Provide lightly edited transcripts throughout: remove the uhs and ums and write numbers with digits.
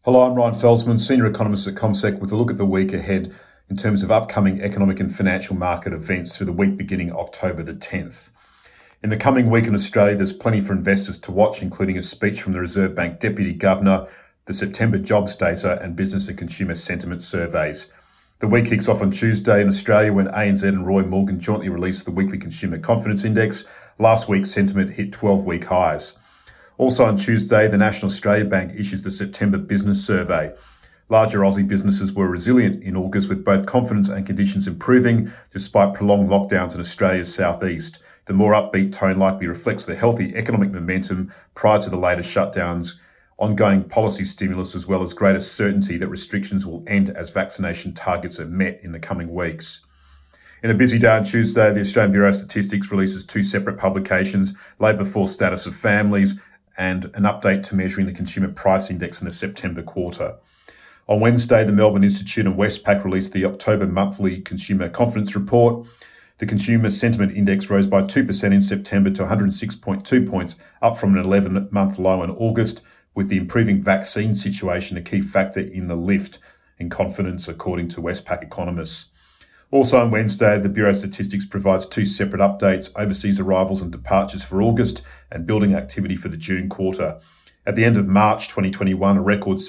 Hello, I'm Ryan Felsman, Senior Economist at CommSec, with a look at the week ahead in terms of upcoming economic and financial market events for the week beginning October the 10th. In the coming week in Australia, there's plenty for investors to watch, including a speech from the Reserve Bank Deputy Governor, the September jobs data and business and consumer sentiment surveys. The week kicks off on Tuesday in Australia when ANZ and Roy Morgan jointly released the weekly Consumer Confidence Index. Last week's sentiment hit 12-week highs. Also on Tuesday, the National Australia Bank issues the September Business Survey. Larger Aussie businesses were resilient in August, with both confidence and conditions improving despite prolonged lockdowns in Australia's southeast. The more upbeat tone likely reflects the healthy economic momentum prior to the latest shutdowns, ongoing policy stimulus, as well as greater certainty that restrictions will end as vaccination targets are met in the coming weeks. In a busy day on Tuesday, the Australian Bureau of Statistics releases two separate publications, Labour Force Status of Families and an update to measuring the Consumer Price Index in the September quarter. On Wednesday, the Melbourne Institute and Westpac released the October monthly Consumer Confidence Report. The Consumer Sentiment Index rose by 2% in September to 106.2 points, up from an 11-month low in August, with the improving vaccine situation a key factor in the lift in confidence, according to Westpac economists. Also on Wednesday, the Bureau of Statistics provides two separate updates, overseas arrivals and departures for August and building activity for the June quarter. At the end of March 2021, a record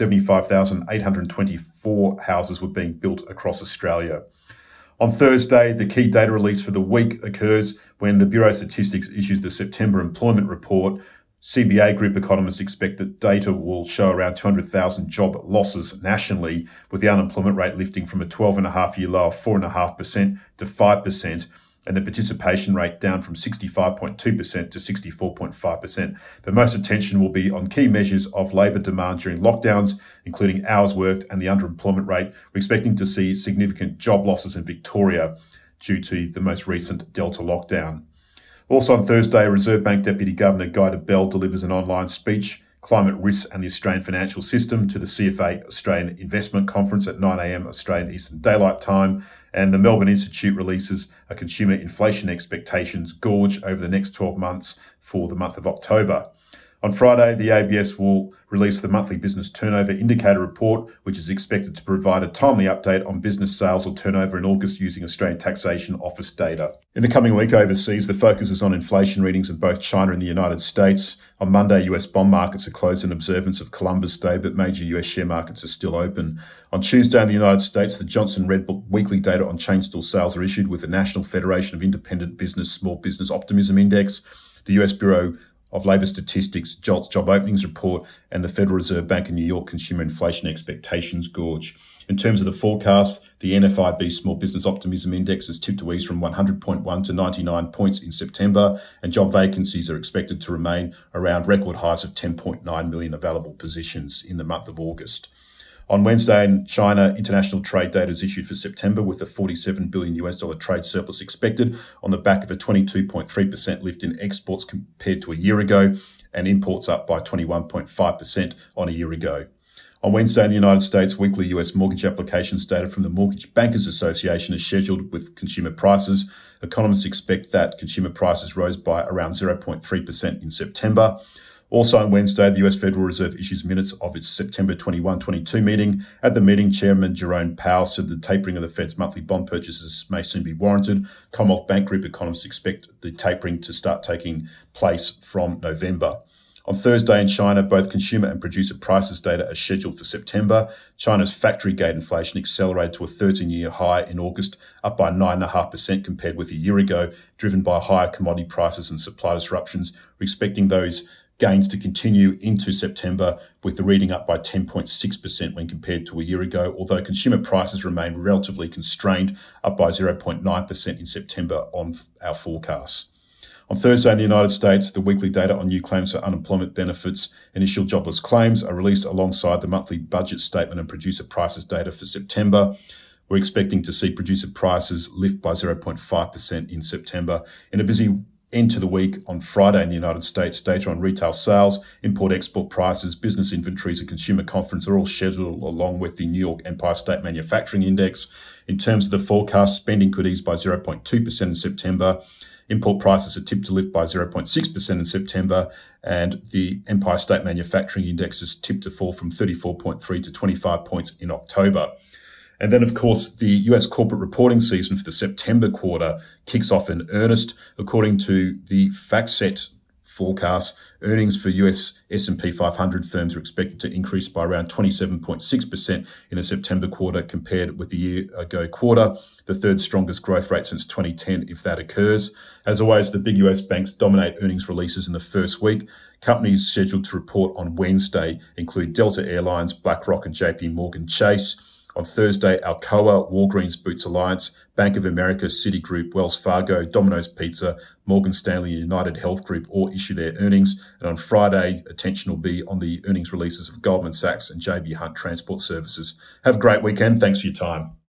75,824 houses were being built across Australia. On Thursday, the key data release for the week occurs when the Bureau of Statistics issues the September employment report. CBA Group economists expect that data will show around 200,000 job losses nationally, with the unemployment rate lifting from a 12.5-year low of 4.5% to 5%, and the participation rate down from 65.2% to 64.5%. But most attention will be on key measures of labour demand during lockdowns, including hours worked and the underemployment rate. We're expecting to see significant job losses in Victoria due to the most recent Delta lockdown. Also on Thursday, Reserve Bank Deputy Governor Guy Debelle delivers an online speech, Climate Risks and the Australian Financial System, to the CFA Australian Investment Conference at 9 a.m. Australian Eastern Daylight Time, and the Melbourne Institute releases a consumer inflation expectations gauge over the next 12 months for the month of October. On Friday, the ABS will release the monthly business turnover indicator report, which is expected to provide a timely update on business sales or turnover in August using Australian Taxation Office data. In the coming week overseas, the focus is on inflation readings in both China and the United States. On Monday, US bond markets are closed in observance of Columbus Day, but major US share markets are still open. On Tuesday in the United States, the Johnson Red Book weekly data on chain store sales are issued, with the National Federation of Independent Business Small Business Optimism Index, the US Bureau of Labour Statistics JOLTS job openings report, and the Federal Reserve Bank of New York consumer inflation expectations gauge. In terms of the forecast, the NFIB Small Business Optimism Index is tipped to ease from 100.1 to 99 points in September, and job vacancies are expected to remain around record highs of 10.9 million available positions in the month of August. On Wednesday in China, international trade data is issued for September, with a $47 billion trade surplus expected on the back of a 22.3% lift in exports compared to a year ago, and imports up by 21.5% on a year ago. On Wednesday in the United States, weekly US mortgage applications data from the Mortgage Bankers Association is scheduled with consumer prices. Economists expect that consumer prices rose by around 0.3% in September. Also on Wednesday, the US Federal Reserve issues minutes of its September 21-22 meeting. At the meeting, Chairman Jerome Powell said the tapering of the Fed's monthly bond purchases may soon be warranted. Commonwealth Bank Group economists expect the tapering to start taking place from November. On Thursday in China, both consumer and producer prices data are scheduled for September. China's factory gate inflation accelerated to a 13-year high in August, up by 9.5% compared with a year ago, driven by higher commodity prices and supply disruptions. We're expecting those gains to continue into September, with the reading up by 10.6% when compared to a year ago, although consumer prices remain relatively constrained, up by 0.9% in September on our forecasts. On Thursday in the United States, the weekly data on new claims for unemployment benefits, initial jobless claims, are released alongside the monthly budget statement and producer prices data for September. We're expecting to see producer prices lift by 0.5% in September. In a busy end to the week on Friday in the United States, data on retail sales, import-export prices, business inventories and consumer confidence are all scheduled along with the New York Empire State Manufacturing Index. In terms of the forecast, spending could ease by 0.2% in September. Import prices are tipped to lift by 0.6% in September, and the Empire State Manufacturing Index is tipped to fall from 34.3 to 25 points in October. And then, of course, the US corporate reporting season for the September quarter kicks off in earnest. According to the FactSet forecast, earnings for US S&P 500 firms are expected to increase by around 27.6% in the September quarter compared with the year-ago quarter, the third strongest growth rate since 2010 if that occurs. As always, the big US banks dominate earnings releases in the first week. Companies scheduled to report on Wednesday include Delta Airlines, BlackRock and JP Morgan Chase. On Thursday, Alcoa, Walgreens Boots Alliance, Bank of America, Citigroup, Wells Fargo, Domino's Pizza, Morgan Stanley and United Health Group all issue their earnings. And on Friday, attention will be on the earnings releases of Goldman Sachs and JB Hunt Transport Services. Have a great weekend. Thanks for your time.